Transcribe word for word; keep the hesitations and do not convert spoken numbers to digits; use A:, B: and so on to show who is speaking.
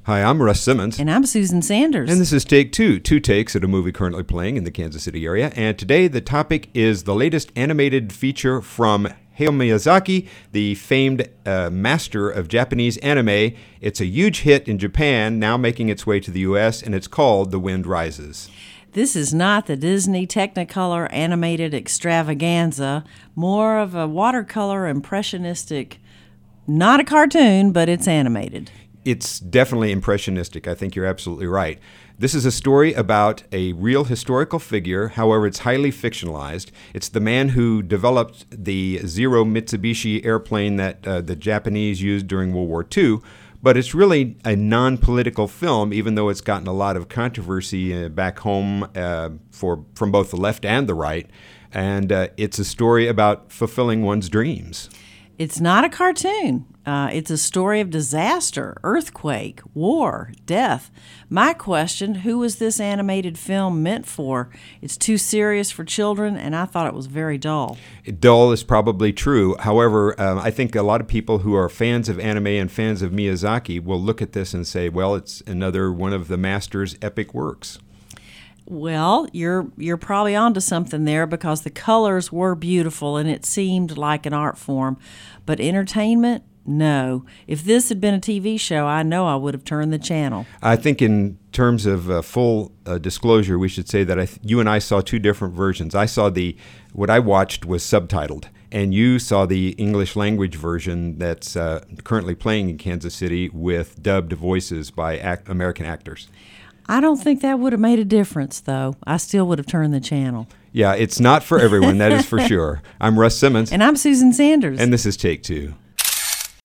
A: Hi, I'm Russ Simmons.
B: And I'm Susan Sanders.
A: And this is Take Two, two takes at a movie currently playing in the Kansas City area. And today the topic is the latest animated feature from Hayao Miyazaki, the famed uh, master of Japanese anime. It's a huge hit in Japan, now making its way to the U S, and it's called The Wind Rises.
B: This is not the Disney Technicolor animated extravaganza, more of a watercolor impressionistic, not a cartoon, but it's animated.
A: It's definitely impressionistic. I think you're absolutely right. This is a story about a real historical figure. However, it's highly fictionalized. It's the man who developed the Zero Mitsubishi airplane that uh, the Japanese used during World War Two. But it's really a non-political film, even though it's gotten a lot of controversy uh, back home uh, for from both the left and the right. And uh, it's a story about fulfilling one's dreams.
B: It's not a cartoon. Uh, it's a story of disaster, earthquake, war, death. My question, who was this animated film meant for? It's too serious for children, and I thought it was very dull.
A: Dull is probably true. However, um, I think a lot of people who are fans of anime and fans of Miyazaki will look at this and say, well, it's another one of the master's epic works.
B: Well, you're you're probably onto something there because the colors were beautiful and it seemed like an art form. But entertainment, no. If this had been a T V show, I know I would have turned the channel.
A: I think in terms of uh, full uh, disclosure, we should say that I th- you and I saw two different versions. I saw the, what I watched was subtitled, and you saw the English language version that's uh, currently playing in Kansas City with dubbed voices by act- American actors.
B: I don't think that would have made a difference, though. I still would have turned the channel.
A: Yeah, it's not for everyone, that is for sure. I'm Russ Simmons.
B: And I'm Susan Sanders.
A: And this is Take Two.